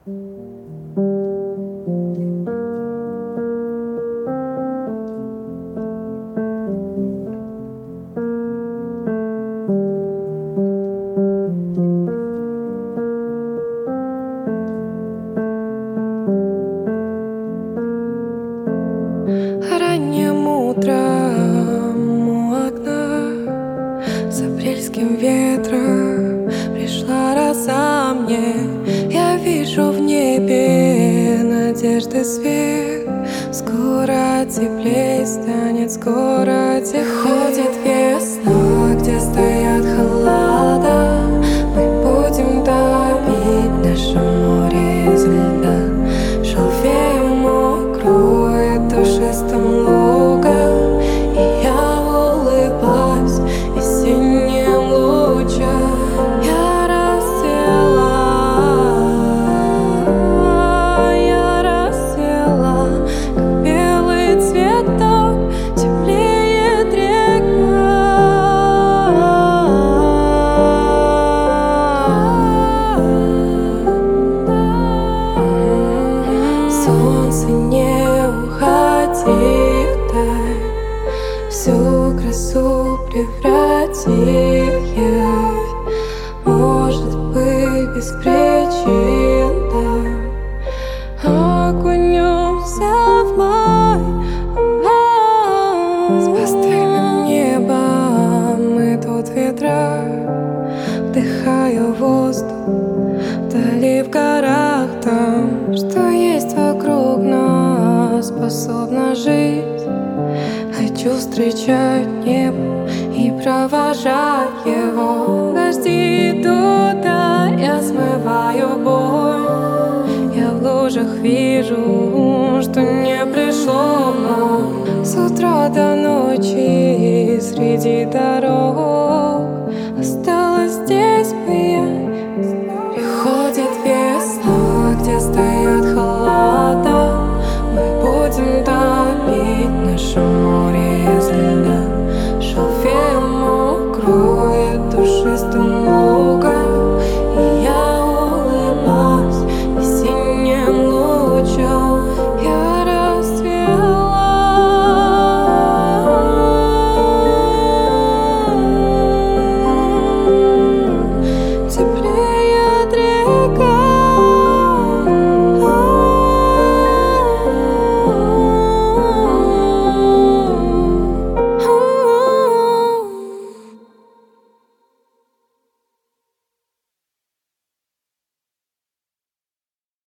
Ранним утром у окна с апрельским ветром пришла роса мне. Я вижу в небе надежды свет. Скоро теплей станет, скоро приходит весна, где стоят холода. Мы будем топить наше море из льда. Шалфеем укроет душистым луга, и я улыбаюсь весенним лучам. Я расцвела, как белый цветок, теплеет река. Солнце, не уходи вдаль, всю красу преврати в явь. Может быть, без причин, да, окунемся в май. С пастельным небом и тут ветра. Вдыхаю воздух вдали в горах, там, что есть вокруг нас, способна жить. Хочу встречать небо и провожать его. Дожди идут, а я смываю боль. Я в лужах вижу, что не пришло вновь. С утра до ночи среди дорог